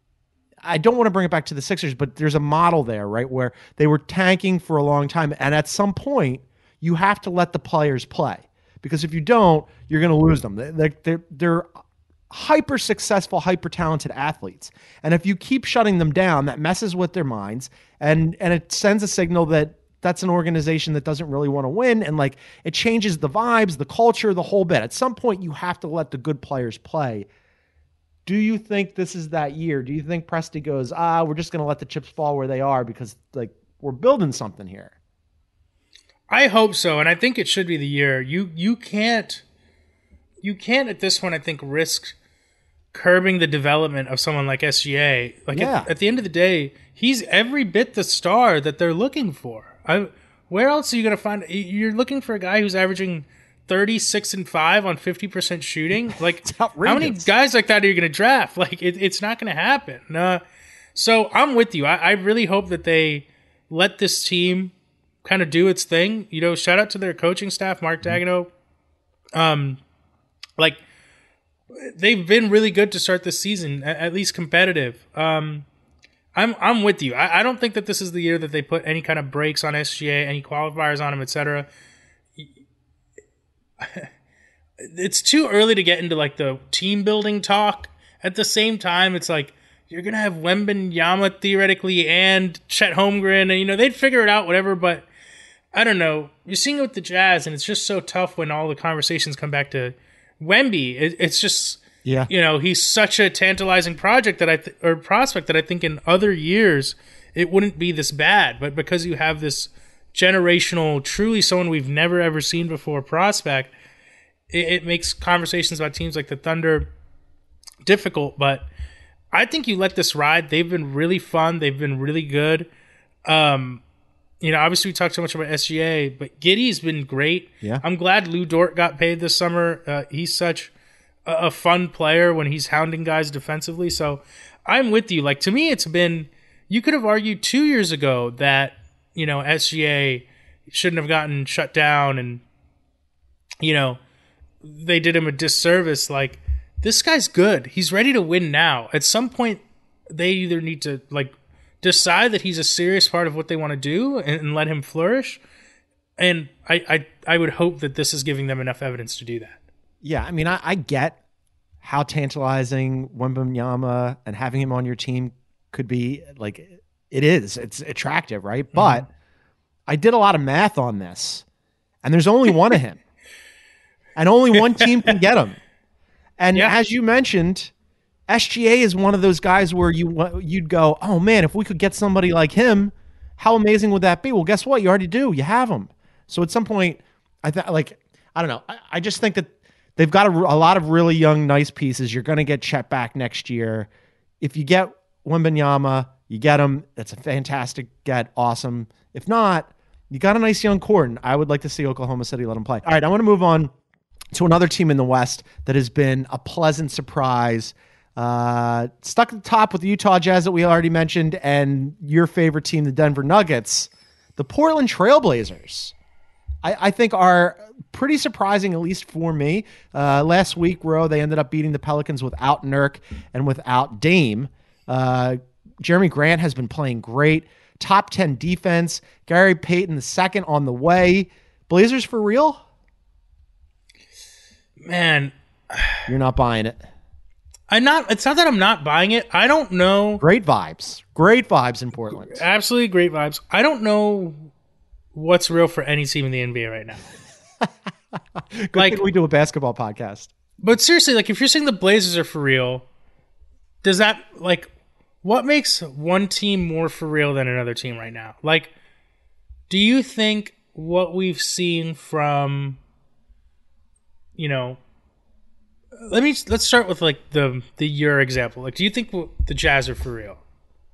I don't want to bring it back to the Sixers, but there's a model there, right, where they were tanking for a long time. And at some point, you have to let the players play. Because if you don't, you're going to lose them. They're, they're, they're hyper successful, hyper talented athletes. And if you keep shutting them down, that messes with their minds. And, and it sends a signal that that's an organization that doesn't really want to win. And like it changes the vibes, the culture, the whole bit. At some point, you have to let the good players play. do you think this is that year? Do you think Presti goes, ah, we're just going to let the chips fall where they are because like we're building something here? I hope so, and I think it should be the year. You you can't you can't at this point, I think, risk curbing the development of someone like S G A. Like yeah. at, at the end of the day, he's every bit the star that they're looking for. I, where else are you going to find? You're looking for a guy who's averaging thirty-six and five on fifty percent shooting. Like how many guys like that are you going to draft? Like it, it's not going to happen. Uh, so I'm with you. I, I really hope that they let this team kind of do its thing. You know, shout out to their coaching staff, Mark Daigneault. Um, like they've been really good to start this season, at, at least competitive. Um, I'm I'm with you. I, I don't think that this is the year that they put any kind of brakes on S G A, any qualifiers on him, et cetera. It's too early to get into like the team building talk. At the same time, it's like you're gonna have Wembanyama theoretically and Chet Holmgren, and you know they'd figure it out, whatever. But I don't know. You're seeing it with the Jazz, and it's just so tough when all the conversations come back to Wemby. It, it's just, yeah, you know, he's such a tantalizing project that I th- or prospect that I think in other years it wouldn't be this bad. But because you have this generational, truly someone we've never ever seen before prospect, it, it makes conversations about teams like the Thunder difficult. But I think you let this ride. They've been really fun. They've been really good. Um, you know, obviously we talked so much about S G A, but Giddey's been great. Yeah. I'm glad Lou Dort got paid this summer. Uh, he's such a, a fun player when he's hounding guys defensively. So I'm with you. Like, to me, it's been, you could have argued two years ago that, you know, S G A shouldn't have gotten shut down and, you know, they did him a disservice. Like, this guy's good. He's ready to win now. At some point, they either need to, like, decide that he's a serious part of what they want to do and, and let him flourish. And I, I I would hope that this is giving them enough evidence to do that. Yeah, I mean, I, I get how tantalizing Wembanyama and having him on your team could be. Like, it is. It's attractive, right? Mm-hmm. But I did a lot of math on this, and there's only one of him. And only one team can get him. And yeah. as you mentioned, S G A is one of those guys where you, you'd go, oh, man, if we could get somebody like him, how amazing would that be? Well, guess what? You already do. You have him. So at some point, I th- like, I don't know. I, I just think that they've got a, a lot of really young, nice pieces. You're going to get Chet back next year. If you get Wembanyama, you get him. That's a fantastic get. Awesome. If not, you got a nice young core, and I would like to see Oklahoma City let him play. All right, I want to move on to another team in the West that has been a pleasant surprise. Uh, stuck at the top with the Utah Jazz that we already mentioned, and your favorite team, the Denver Nuggets. The Portland Trailblazers, I, I think, are pretty surprising, at least for me. Uh, last week, Ro, they ended up beating the Pelicans without Nurk and without Dame. Uh, Jeremy Grant has been playing great. Top ten defense. Gary Payton the second on the way. Blazers for real? Man. You're not buying it. I'm not. It's not that I'm not buying it. I don't know. Great vibes. Great vibes in Portland. Absolutely great vibes. I don't know what's real for any team in the N B A right now. Good like thing we do a basketball podcast. But seriously, like if you're saying the Blazers are for real, does that like what makes one team more for real than another team right now? Like, do you think what we've seen from, you know? Let me let's start with like the the your example. Like, do you think the Jazz are for real?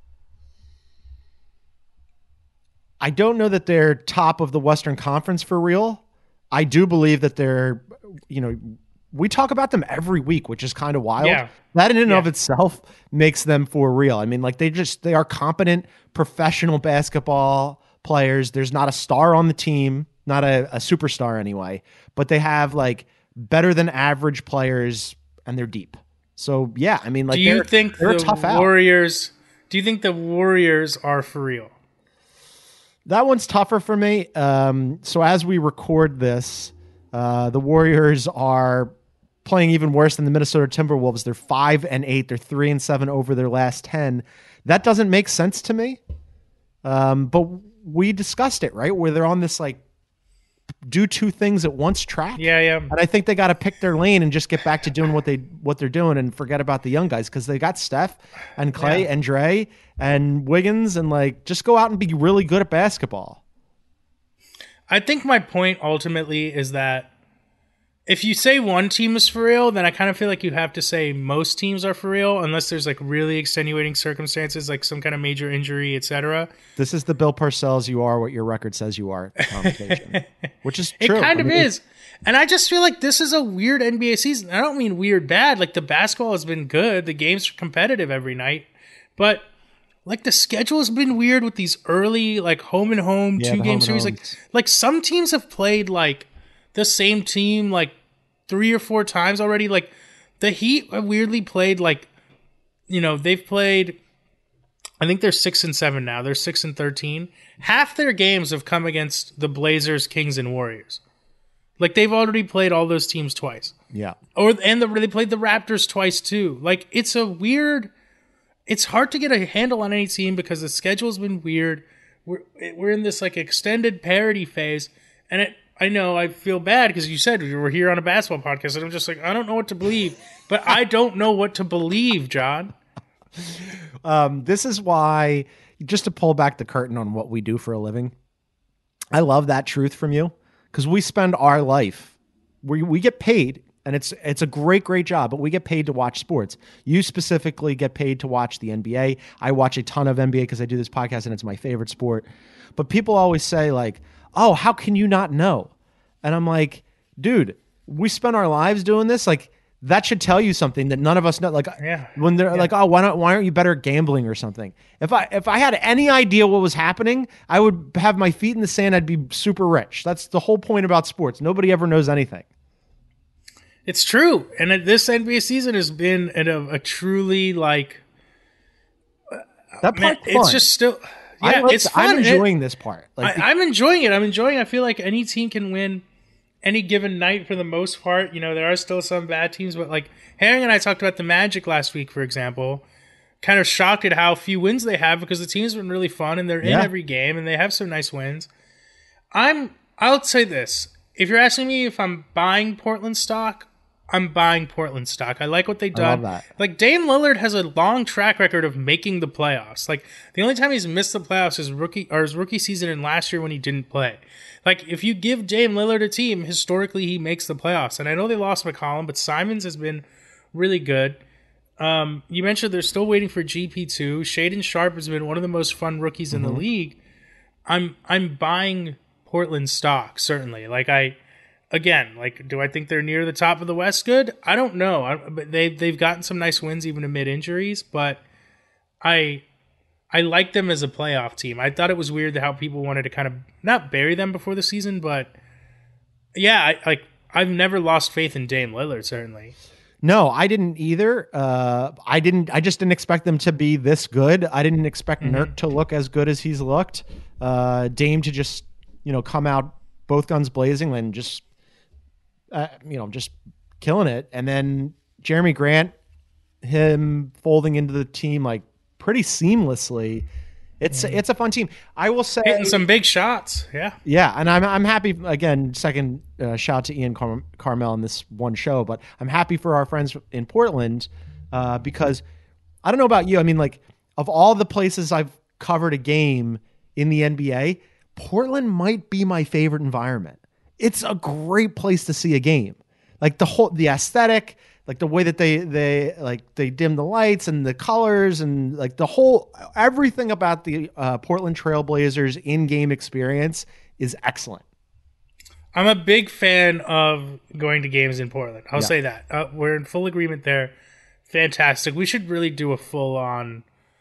I don't know that they're top of the Western Conference for real. I do believe that they're, you know, we talk about them every week, which is kind of wild. Yeah. That in and yeah. of itself makes them for real. I mean, like they just they are competent professional basketball players. There's not a star on the team, not a, a superstar anyway, but they have like better than average players, and they're deep. So yeah, I mean, like, do you they're, think they're the a tough Warriors? Out. Do you think the Warriors are for real? That one's tougher for me. Um, so as we record this, uh, the Warriors are playing even worse than the Minnesota Timberwolves. They're five and eight. They're three and seven over their last ten. That doesn't make sense to me. Um, but we discussed it, right? Where they're on this like do two things at once track. Yeah, yeah. And I think they got to pick their lane and just get back to doing what they what they're doing and forget about the young guys because they got Steph and Clay yeah. and Dre and Wiggins and like just go out and be really good at basketball. I think my point ultimately is that if you say one team is for real, then I kind of feel like you have to say most teams are for real, unless there's like really extenuating circumstances, like some kind of major injury, et cetera. This is the Bill Parcells "you are what your record says you are" conversation, which is true. It kind I of mean, is. And I just feel like this is a weird N B A season. I don't mean weird bad. Like the basketball has been good. The games are competitive every night. But like the schedule has been weird with these early like home and home Yeah, two the game home and series. Like homes. like some teams have played like the same team like three or four times already. Like the Heat have weirdly played like, you know, they've played, I think they're six and seven now. They're six and thirteen. Half their games have come against the Blazers, Kings, and Warriors. Like they've already played all those teams twice. Yeah. Or and the, they played the Raptors twice too. Like it's a weird. It's hard to get a handle on any team because the schedule's been weird. We're we're in this like extended parity phase, and it. I know I feel bad because you said we're here on a basketball podcast, and I'm just like I don't know what to believe, but I don't know what to believe, John. Um, this is why, just to pull back the curtain on what we do for a living, I love that truth from you because we spend our life, we we get paid, and it's it's a great, great job, but we get paid to watch sports. You specifically get paid to watch the N B A. I watch a ton of N B A because I do this podcast, and it's my favorite sport. But people always say like, oh, how can you not know? And I'm like, dude, we spend our lives doing this. Like, that should tell you something that none of us know. Like, Yeah. when they're Yeah. like, oh, why not? Why aren't you better at gambling or something? If I if I had any idea what was happening, I would have my feet in the sand. I'd be super rich. That's the whole point about sports. Nobody ever knows anything. It's true, and it- this N B A season has been a, a truly like. That Man, part's it's fun. just still. I Yeah, like- it's fun. I'm and it- enjoying this part. Like, the- I, I'm enjoying it. I'm enjoying. I feel like any team can win any given night for the most part. You know, there are still some bad teams, but like Herring and I talked about the Magic last week, for example. Kind of shocked at how few wins they have because the team's been really fun and they're in Yeah. every game and they have some nice wins. I'm. I'll say this: if you're asking me if I'm buying Portland stock, I'm buying Portland stock. I like what they've done. love that. Like Dame Lillard has a long track record of making the playoffs. Like the only time he's missed the playoffs is rookie or his rookie season and last year when he didn't play. Like if you give Dame Lillard a team, historically he makes the playoffs. And I know they lost McCollum, but Simons has been really good. Um, you mentioned they're still waiting for G P two. Shaden Sharp has been one of the most fun rookies in the league. I'm I'm buying Portland stock certainly. Like I. Again, like, do I think they're near the top of the West? Good, I don't know. I, but they they've gotten some nice wins even amid injuries. But I I like them as a playoff team. I thought it was weird how people wanted to kind of not bury them before the season, but yeah, I, like I've never lost faith in Dame Lillard. Certainly, No, I didn't either. Uh, I didn't. I just didn't expect them to be this good. I didn't expect Mm-hmm. Nurk to look as good as he's looked. Uh, Dame to just you know come out both guns blazing and just uh, you know just killing it. And then Jeremy Grant, him folding into the team like pretty seamlessly. It's it's a fun team. I will say hitting some big shots. Yeah, yeah, and I'm I'm happy again. Second uh, shout to Ian Car- Carmel in this one show, but I'm happy for our friends in Portland uh, because I don't know about you. I mean, like of all the places I've covered a game in the N B A, Portland might be my favorite environment. It's a great place to see a game. Like the whole the aesthetic, like the way that they they like they dim the lights and the colors and like the whole everything about the uh, Portland Trailblazers in-game experience is excellent. I'm a big fan of going to games in Portland. I'll Yeah. say that. Uh, we're in full agreement there. Fantastic. We should really do a full-on,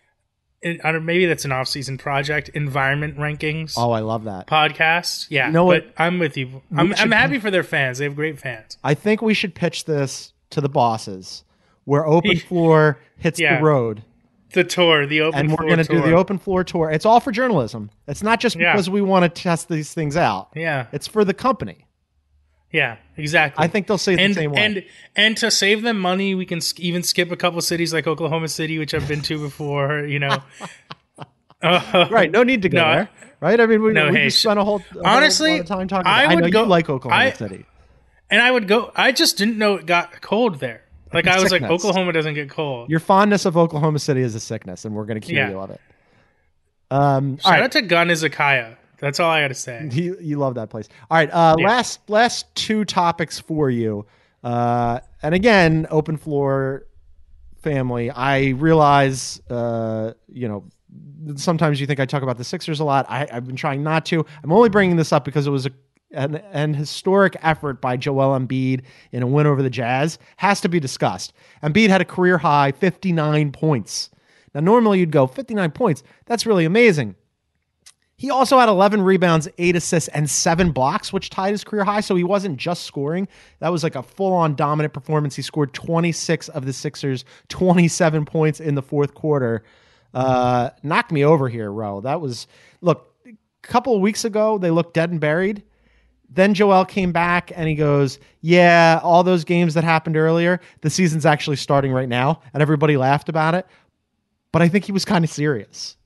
I don't, maybe that's an off-season project, environment rankings Oh, I love that. podcast. Yeah, You know but what? I'm with you. I'm, should- I'm happy for their fans. They have great fans. I think we should pitch this to the bosses where open floor hits Yeah. the road. The tour, the open And we're floor going to do tour. the open floor tour. It's all for journalism. It's not just Yeah. because we want to test these things out. Yeah, It's for the company. yeah, exactly. I think they'll say it and the same way. and and to save them money, we can sk- even skip a couple cities like Oklahoma City, which I've been to before. You know, Uh, right. No need to go no, there. right? I mean, we, No, we hey, just spent a whole, a honestly, whole lot of time talking I about it. I would know go- you like Oklahoma I- City. And I would go. I just didn't know it got cold there. Like I was like, Sickness. Oklahoma doesn't get cold. Your fondness of Oklahoma City is a sickness, and we're going to cure Yeah. you of it. Um, Shout all right. out to Gun Izakaya. That's all I got to say. You, you love that place. All right. Uh, Yeah. Last last two topics for you. Uh, and again, open floor family. I realize, uh, you know, sometimes you think I talk about the Sixers a lot. I, I've been trying not to. I'm only bringing this up because it was a An, an historic effort by Joel Embiid in a win over the Jazz has to be discussed. Embiid had a career high fifty-nine points. Now, normally you'd go fifty-nine points. That's really amazing. He also had eleven rebounds, eight assists, and seven blocks, which tied his career high. So he wasn't just scoring. That was like a full-on dominant performance. He scored twenty-six of the Sixers' twenty-seven points in the fourth quarter. Uh, knocked me over here, Ro. That was, look, a couple of weeks ago, they looked dead and buried. Then Joel came back and he goes, yeah, all those games that happened earlier, the season's actually starting right now. And everybody laughed about it. But I think he was kind of serious.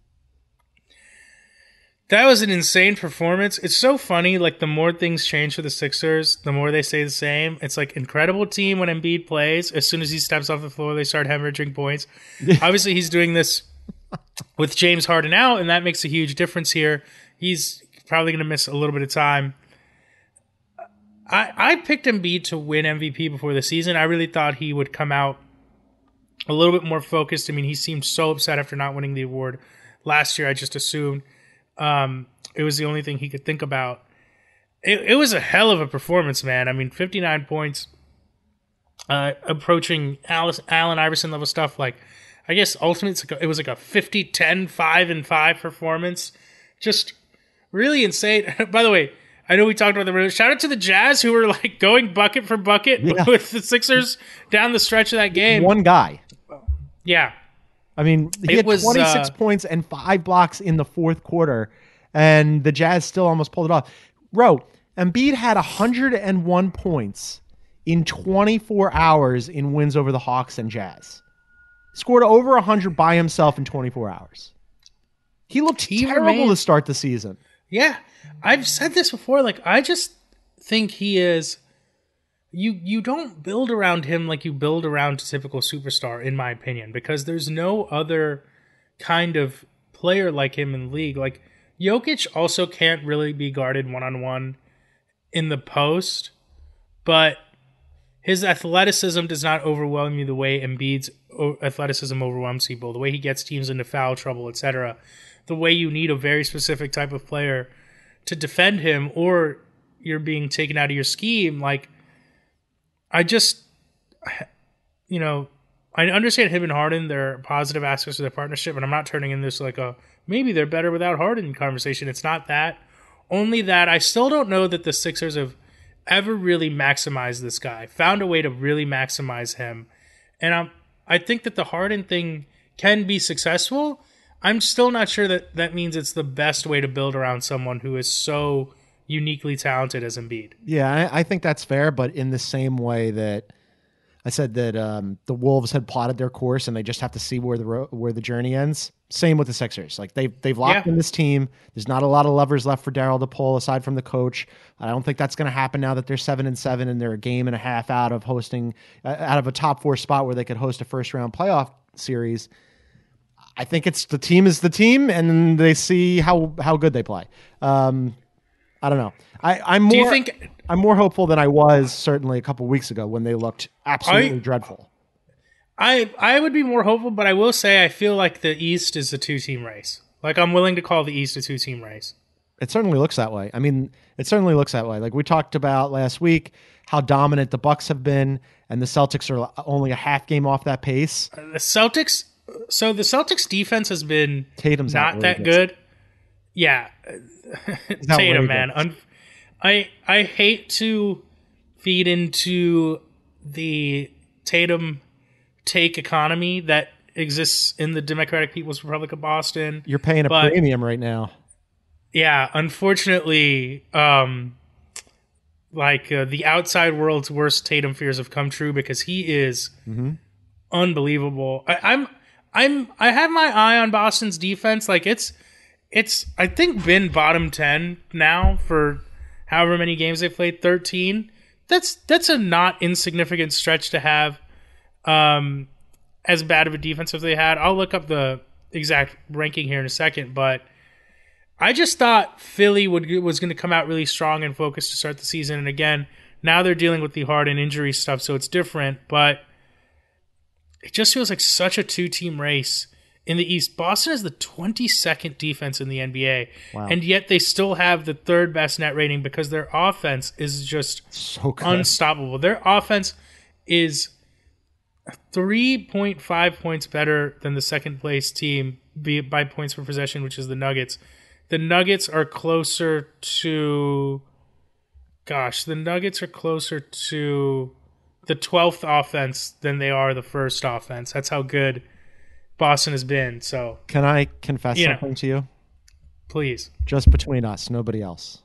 That was an insane performance. It's so funny. Like the more things change for the Sixers, the more they stay the same. It's like incredible team when Embiid plays. As soon as he steps off the floor, they start hemorrhaging points. Obviously, he's doing this with James Harden out, and that makes a huge difference here. He's probably going to miss a little bit of time. I, I picked Embiid to win M V P before the season. I really thought he would come out a little bit more focused. I mean, he seemed so upset after not winning the award last year. I just assumed um, it was the only thing he could think about. It, it was a hell of a performance, man. I mean, fifty-nine points, uh, approaching Alice, Allen Iverson level stuff. Like, I guess ultimately it's like a, it was like a fifty ten five and five performance. Just really insane. By the way, I know we talked about the shout out to the Jazz who were like going bucket for bucket Yeah. with the Sixers down the stretch of that game. One guy. Yeah. I mean, he It had was, twenty-six uh, points and five blocks in the fourth quarter, and the Jazz still almost pulled it off. Ro, Embiid had one hundred one points in twenty-four hours in wins over the Hawks and Jazz. Scored over one hundred by himself in twenty-four hours. He looked He terrible remained- to start the season. Yeah, I've said this before. Like, I just think he is. You you don't build around him like you build around a typical superstar, in my opinion, because there's no other kind of player like him in the league. Like, Jokic also can't really be guarded one on one in the post, but his athleticism does not overwhelm you the way Embiid's o- athleticism overwhelms people. The way he gets teams into foul trouble, et cetera. The way you need a very specific type of player to defend him, or you're being taken out of your scheme. Like, I just, you know, I understand him and Harden, there are positive aspects of their partnership, and I'm not turning in this like a maybe they're better without Harden conversation. It's not that. Only that I still don't know that the Sixers have ever really maximized this guy, found a way to really maximize him. And I'm, I think that the Harden thing can be successful. I'm still not sure that that means it's the best way to build around someone who is so uniquely talented as Embiid. Yeah, I, I think that's fair, but in the same way that I said that um, the Wolves had plotted their course and they just have to see where the ro- where the journey ends. Same with the Sixers. Like they've they've locked Yeah. in this team. There's not a lot of levers left for Daryl to pull aside from the coach. I don't think that's going to happen now that they're seven and seven and they're a game and a half out of hosting uh, out of a top four spot where they could host a first round playoff series. I think it's the team is the team, and they see how how good they play. Um, I don't know. I, I'm more. Do you think- I'm more hopeful than I was certainly a couple weeks ago when they looked absolutely I- dreadful. I I would be more hopeful, but I will say I feel like the East is a two-team race. Like, I'm willing to call the East a two-team race. It certainly looks that way. I mean, it certainly looks that way. Like we talked about last week, how dominant the Bucks have been, and the Celtics are only a half game off that pace. The Celtics, so the Celtics defense has been Tatum's not that outrageous. good. Yeah, outrageous. Tatum, man. Un- I I hate to feed into the Tatum take economy that exists in the Democratic People's Republic of Boston. You're paying a But- premium right now. Yeah, unfortunately, um, like uh, the outside world's worst Tatum fears have come true because he is unbelievable. I, I'm, I'm, I have my eye on Boston's defense. Like it's, it's, I think, been bottom ten now for however many games they've played, thirteen. That's that's a not insignificant stretch to have um, as bad of a defense as they had. I'll look up the exact ranking here in a second, but I just thought Philly would was going to come out really strong and focused to start the season. And again, now they're dealing with the Harden injury stuff, so it's different, but it just feels like such a two-team race. In the East, Boston has the twenty-second defense in the N B A, wow. and yet they still have the third best net rating because their offense is just so good. Unstoppable. Their offense is three point five points better than the second place team by points per possession, which is the Nuggets. The Nuggets are closer to, gosh, the Nuggets are closer to the twelfth offense than they are the first offense. That's how good Boston has been. So can I confess you something know, to you? Please. Just between us, nobody else.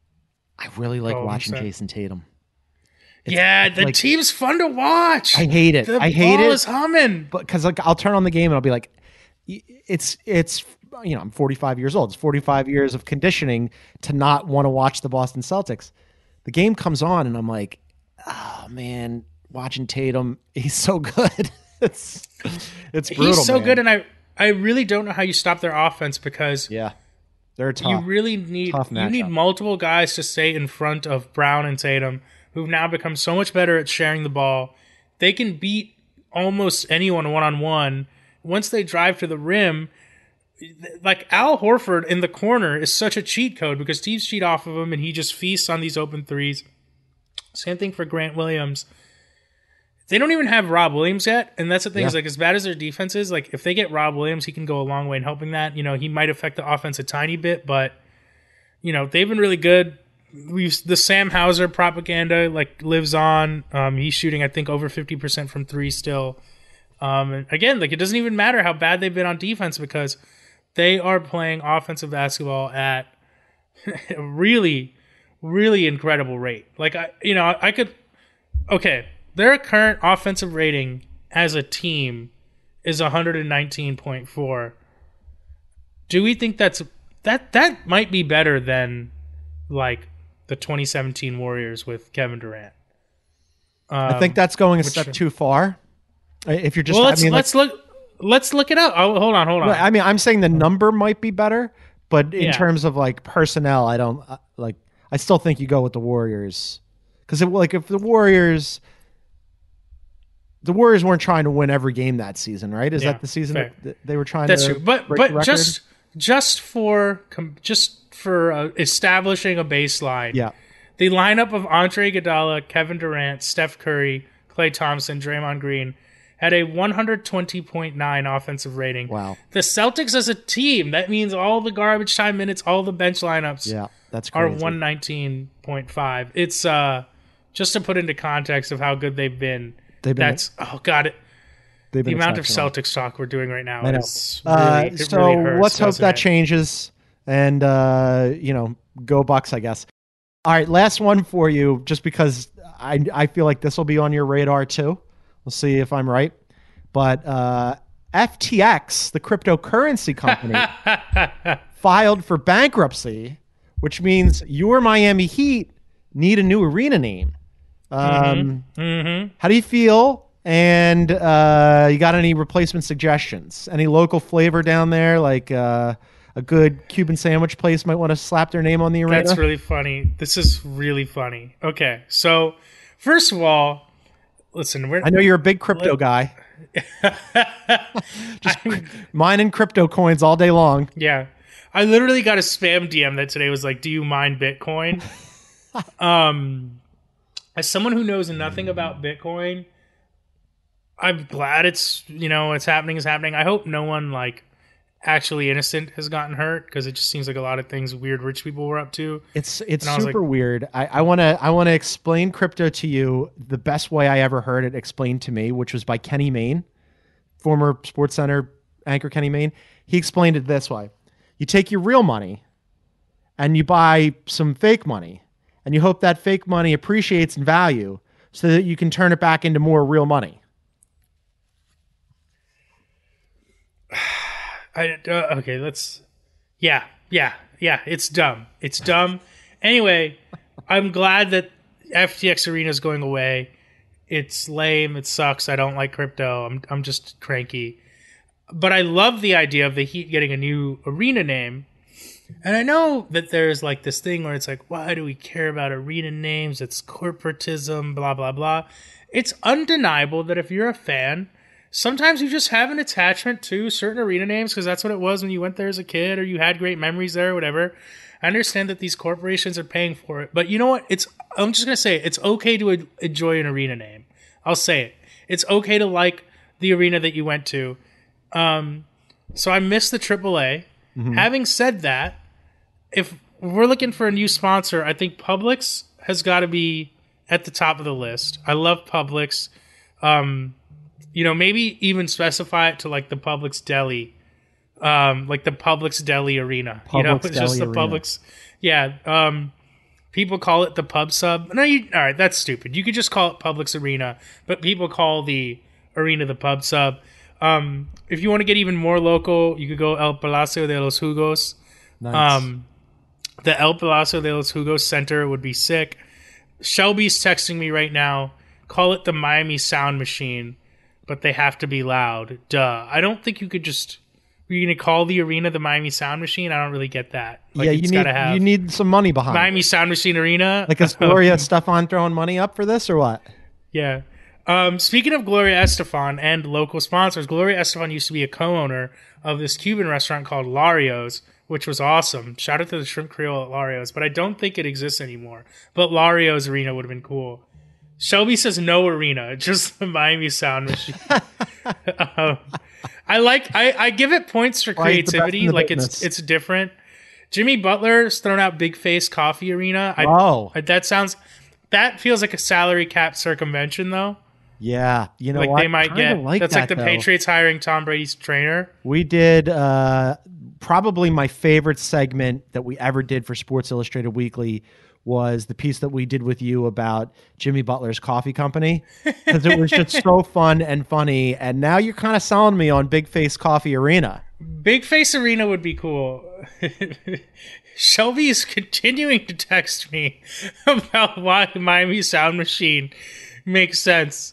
I really like oh, watching Jason Tatum. It's yeah, the like, team's fun to watch. I hate it. The I hate ball it. is humming. But because like I'll turn on the game and I'll be like, it's it's you know I'm forty-five years old. It's forty-five years of conditioning to not want to watch the Boston Celtics. The game comes on and I'm like, oh man, watching Tatum, he's so good. It's it's brutal. He's so man. good, and I I really don't know how you stop their offense because yeah, they're tough. You really need tough you need multiple guys to stay in front of Brown and Tatum, who've now become so much better at sharing the ball. They can beat almost anyone one on one once they drive to the rim. Like Al Horford in the corner is such a cheat code because teams cheat off of him, and he just feasts on these open threes. Same thing for Grant Williams. They don't even have Rob Williams yet, and that's the thing. Yeah. Is like as bad as their defense is, like if they get Rob Williams, he can go a long way in helping that. You know, he might affect the offense a tiny bit, but you know they've been really good. We've the Sam Hauser propaganda like lives on. Um, he's shooting, I think, over fifty percent from three still. Um, and again, like it doesn't even matter how bad they've been on defense because they are playing offensive basketball at a really, really incredible rate. Like I, you know, I could okay. Their current offensive rating as a team is one nineteen point four. Do we think that's that that might be better than like the twenty seventeen Warriors with Kevin Durant? Um, I think that's going a which, step too far. If you're just, well, let's I mean, let's like, look let's look it up. Oh, hold on, hold on. I mean, I'm saying the number might be better, but in Yeah. terms of like personnel, I don't uh, like. I still think you go with the Warriors because like if the Warriors. The Warriors weren't trying to win every game that season, right? Is Yeah, that the season fair. that they were trying That's to true, but break the but record? just just for just for uh, establishing a baseline. Yeah. The lineup of Andre Iguodala, Kevin Durant, Steph Curry, Klay Thompson, Draymond Green had a one twenty point nine offensive rating. Wow. The Celtics as a team, that means all the garbage time minutes, all the bench lineups Yeah, that's are crazy. one nineteen point five. It's uh just to put into context of how good they've been. They've been- That's oh god, it, They've the been amount of exceptional. Celtics talk we're doing right now I know. is really, Uh, it so really hurts, let's hope doesn't that it? changes, and uh, you know, go Bucks, I guess. All right, last one for you, just because I I feel like this will be on your radar too. We'll see if I'm right, but uh, F T X, the cryptocurrency company, filed for bankruptcy, which means your Miami Heat need a new arena name. Um, Mm-hmm. How do you feel? And uh, you got any replacement suggestions? Any local flavor down there? Like uh, a good Cuban sandwich place might want to slap their name on the arena? That's really funny. This is really funny. Okay, so first of all, listen, we're I know you're a big crypto guy. Just mining crypto coins all day long. yeah. I literally got a spam D M that today was like, "Do you mine Bitcoin?" um, as someone who knows nothing about Bitcoin, I'm glad it's you know it's happening is happening. I hope no one like actually innocent has gotten hurt because it just seems like a lot of things weird rich people were up to. It's it's And I was super like- weird. I, I wanna I wanna explain crypto to you the best way I ever heard it explained to me, which was by Kenny Mayne, former SportsCenter anchor Kenny Mayne. He explained it this way: you take your real money and you buy some fake money, and you hope that fake money appreciates in value so that you can turn it back into more real money. I uh, okay, let's Yeah, yeah, yeah. It's dumb. It's dumb. Anyway, I'm glad that F T X Arena is going away. It's lame. It sucks. I don't like crypto. I'm I'm just cranky. But I love the idea of the Heat getting a new arena name. And I know that there's like this thing where it's like, why do we care about arena names? It's corporatism, blah, blah, blah. It's undeniable that if you're a fan, sometimes you just have an attachment to certain arena names because that's what it was when you went there as a kid or you had great memories there or whatever. I understand that these corporations are paying for it. But you know what? It's I'm just going to say it. It's okay to enjoy an arena name. I'll say it. It's okay to like the arena that you went to. Um, so I miss the triple A. Mm-hmm. Having said that, if we're looking for a new sponsor, I think Publix has got to be at the top of the list. I love Publix. Um, you know, maybe even specify it to like the Publix Deli, um, like the Publix Deli Arena. Publix you know, it's just the Arena. Publix. Yeah. Um, people call it the Pub Sub. No, you, all right, that's stupid. You could just call it Publix Arena, but people call the arena the Pub Sub. Um, if you want to get even more local, you could go El Palacio de los Jugos. Nice. Um, the El Palacio de los Jugos Center would be sick. Shelby's texting me right now. Call it the Miami Sound Machine, but they have to be loud. Duh. I don't think you could just... You're going to call the arena the Miami Sound Machine? I don't really get that. Like, yeah, you it's need, gotta have you need some money behind Miami it. Sound Machine Arena. Like, is Gloria Estefan throwing money up for this or what? Yeah. Um, speaking of Gloria Estefan and local sponsors, Gloria Estefan used to be a co-owner of this Cuban restaurant called Lario's, which was awesome. Shout out to the Shrimp Creole at Lario's, but I don't think it exists anymore. But Lario's Arena would have been cool. Shelby says no arena, just the Miami Sound Machine. um, I like. I, I give it points for creativity. Like business. it's it's different. Jimmy Butler's thrown out Big Face Coffee Arena. I, oh, I, that sounds. That feels like a salary cap circumvention, though. Yeah, you know, like what? they might get. Like that's that, like the though. Patriots hiring Tom Brady's trainer. We did uh, probably my favorite segment that we ever did for Sports Illustrated Weekly was the piece that we did with you about Jimmy Butler's coffee company, because it was just so fun and funny. And now you're kind of selling me on Big Face Coffee Arena. Big Face Arena would be cool. Shelby is continuing to text me about why Miami Sound Machine makes sense.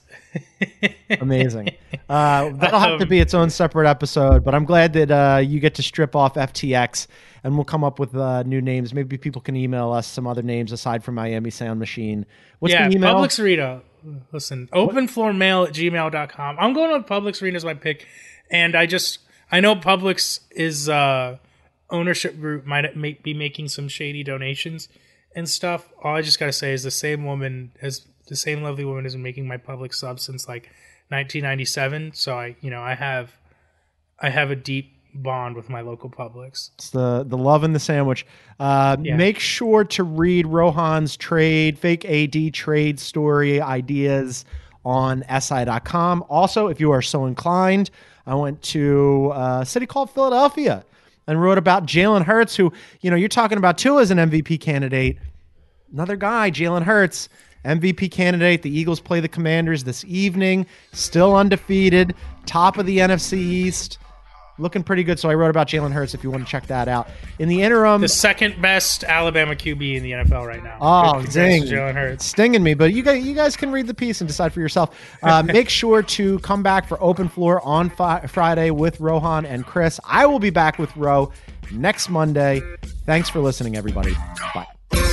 Amazing. Uh, that'll have um, to be its own separate episode, but I'm glad that uh, you get to strip off F T X and we'll come up with uh, new names. Maybe people can email us some other names aside from Miami Sound Machine. What's yeah, the email? Publix Arena. Listen, openfloormail at gmail dot com. I'm going with Publix Arena as my pick, and I just I know Publix is uh, ownership group might make, be making some shady donations and stuff. All I just gotta say is the same woman has. The same lovely woman has been making my Publix sub since like nineteen ninety-seven. So I, you know, I have, I have a deep bond with my local Publix. It's the the love in the sandwich. Uh, yeah. Make sure to read Rohan's trade, fake A D trade story ideas on S I dot com. Also, if you are so inclined, I went to a city called Philadelphia and wrote about Jalen Hurts, who, you know, you're talking about Tua as an M V P candidate. Another guy, Jalen Hurts. M V P candidate. The Eagles play the Commanders this evening. Still undefeated. Top of the N F C East. Looking pretty good. So I wrote about Jalen Hurts if you want to check that out. In the interim... The second best Alabama Q B in the N F L right now. Oh, dang. Jalen Hurts. It's stinging me, but you guys, you guys can read the piece and decide for yourself. Uh, make sure to come back for Open Floor on fi- Friday with Rohan and Chris. I will be back with Ro next Monday. Thanks for listening, everybody. Bye.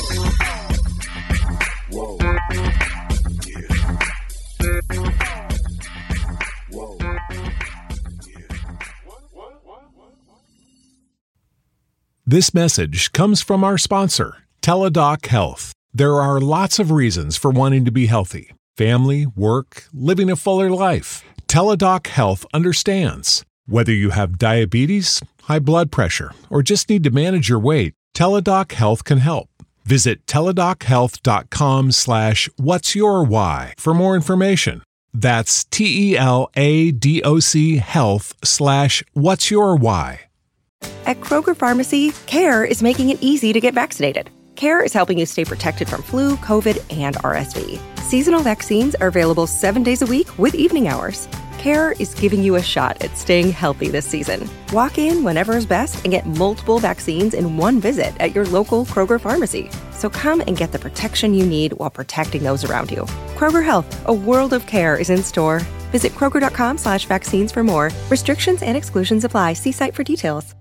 Whoa. Whoa. This message comes from our sponsor, Teladoc Health. There are lots of reasons for wanting to be healthy. Family, work, living a fuller life. Teladoc Health understands. Whether you have diabetes, high blood pressure, or just need to manage your weight, Teladoc Health can help. Visit teladochealth.com slash what's your why for more information. That's T-E-L-A-D-O-C health slash what's your why. At Kroger Pharmacy, CARE is making it easy to get vaccinated. CARE is helping you stay protected from flu, COVID, and R S V. Seasonal vaccines are available seven days a week with evening hours. CARE is giving you a shot at staying healthy this season. Walk in whenever is best and get multiple vaccines in one visit at your local Kroger pharmacy. So come and get the protection you need while protecting those around you. Kroger Health, a world of care is in store. Visit Kroger.com slash vaccines for more. Restrictions and exclusions apply. See site for details.